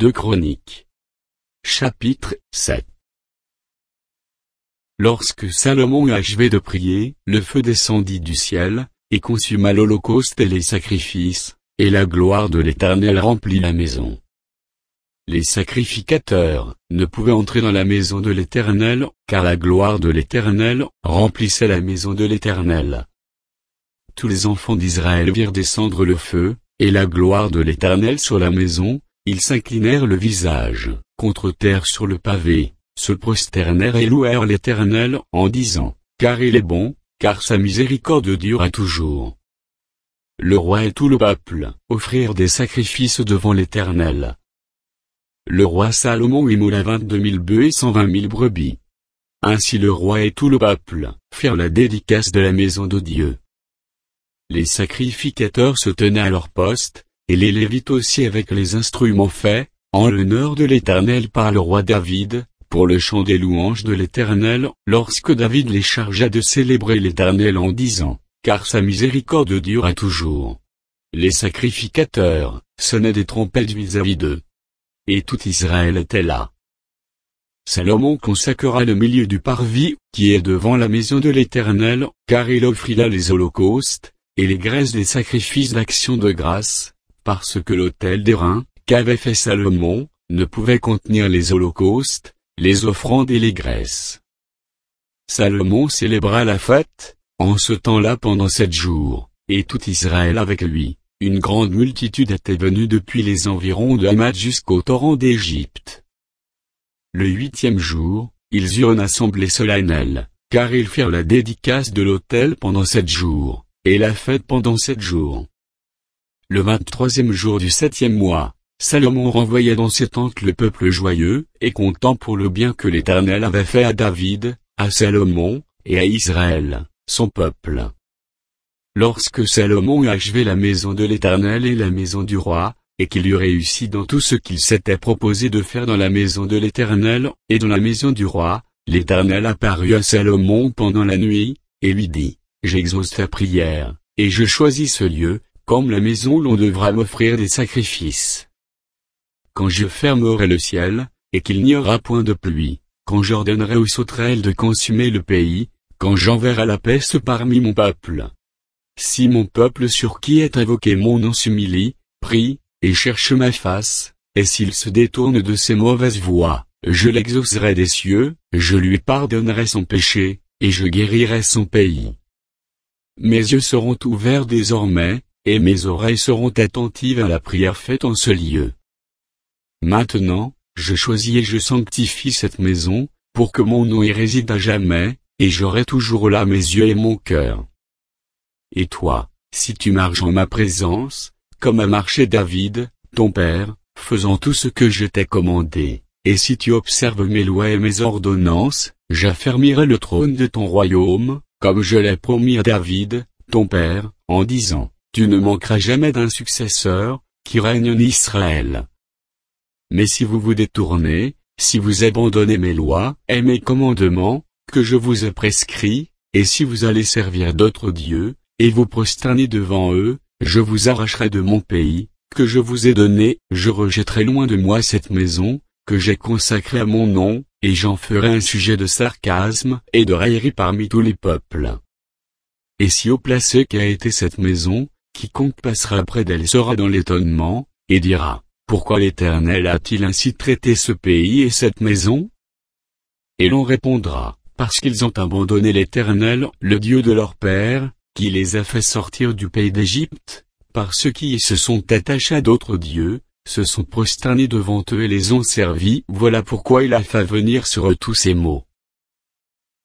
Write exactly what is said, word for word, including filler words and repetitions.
deux Chroniques. Chapitre sept. Lorsque Salomon eut achevé de prier, le feu descendit du ciel, et consuma l'holocauste et les sacrifices, et la gloire de l'Éternel remplit la maison. Les sacrificateurs ne pouvaient entrer dans la maison de l'Éternel, car la gloire de l'Éternel remplissait la maison de l'Éternel. Tous les enfants d'Israël virent descendre le feu, et la gloire de l'Éternel sur la maison. Ils s'inclinèrent le visage contre terre sur le pavé, se prosternèrent et louèrent l'Éternel en disant, car il est bon, car sa miséricorde dure à toujours. Le roi et tout le peuple offrirent des sacrifices devant l'Éternel. Le roi Salomon immola vingt-deux mille bœufs et cent vingt mille brebis. Ainsi le roi et tout le peuple firent la dédicace de la maison de Dieu. Les sacrificateurs se tenaient à leur poste, et les Lévites aussi avec les instruments faits, en l'honneur de l'Éternel par le roi David, pour le chant des louanges de l'Éternel, lorsque David les chargea de célébrer l'Éternel en disant, car sa miséricorde dure à toujours. Les sacrificateurs sonnaient des trompettes vis-à-vis d'eux. Et tout Israël était là. Salomon consacra le milieu du parvis, qui est devant la maison de l'Éternel, car il offrit là les holocaustes, et les graisses des sacrifices d'action de grâce, parce que l'autel d'airain, qu'avait fait Salomon, ne pouvait contenir les holocaustes, les offrandes et les graisses. Salomon célébra la fête, en ce temps-là pendant sept jours, et tout Israël avec lui. Une grande multitude était venue depuis les environs de Hamath jusqu'au torrent d'Égypte. Le huitième jour, ils eurent une assemblée solennelle, car ils firent la dédicace de l'autel pendant sept jours, et la fête pendant sept jours. Le vingt-troisième jour du septième mois, Salomon renvoya dans ses tentes le peuple joyeux et content pour le bien que l'Éternel avait fait à David, à Salomon, et à Israël, son peuple. Lorsque Salomon eut achevé la maison de l'Éternel et la maison du roi, et qu'il eut réussi dans tout ce qu'il s'était proposé de faire dans la maison de l'Éternel, et dans la maison du roi, l'Éternel apparut à Salomon pendant la nuit, et lui dit, j'exauce ta prière, et je choisis ce lieu, comme la maison où l'on devra m'offrir des sacrifices. Quand je fermerai le ciel, et qu'il n'y aura point de pluie, quand j'ordonnerai aux sauterelles de consumer le pays, quand j'enverrai la peste parmi mon peuple. Si mon peuple sur qui est invoqué mon nom s'humilie, prie, et cherche ma face, et s'il se détourne de ses mauvaises voies, je l'exaucerai des cieux, je lui pardonnerai son péché, et je guérirai son pays. Mes yeux seront ouverts désormais, et mes oreilles seront attentives à la prière faite en ce lieu. Maintenant, je choisis et je sanctifie cette maison, pour que mon nom y réside à jamais, et j'aurai toujours là mes yeux et mon cœur. Et toi, si tu marches en ma présence, comme a marché David, ton père, faisant tout ce que je t'ai commandé, et si tu observes mes lois et mes ordonnances, j'affermirai le trône de ton royaume, comme je l'ai promis à David, ton père, en disant, tu ne manqueras jamais d'un successeur, qui règne en Israël. Mais si vous vous détournez, si vous abandonnez mes lois et mes commandements, que je vous ai prescrits, et si vous allez servir d'autres dieux, et vous prosternez devant eux, je vous arracherai de mon pays, que je vous ai donné, je rejetterai loin de moi cette maison, que j'ai consacrée à mon nom, et j'en ferai un sujet de sarcasme et de raillerie parmi tous les peuples. Et si haut placé qu'a été cette maison, quiconque passera près d'elle sera dans l'étonnement, et dira, pourquoi l'Éternel a-t-il ainsi traité ce pays et cette maison? Et l'on répondra, parce qu'ils ont abandonné l'Éternel, le Dieu de leur père, qui les a fait sortir du pays d'Égypte, par ceux qui se sont attachés à d'autres dieux, se sont prosternés devant eux et les ont servis. Voilà pourquoi il a fait venir sur eux tous ces maux.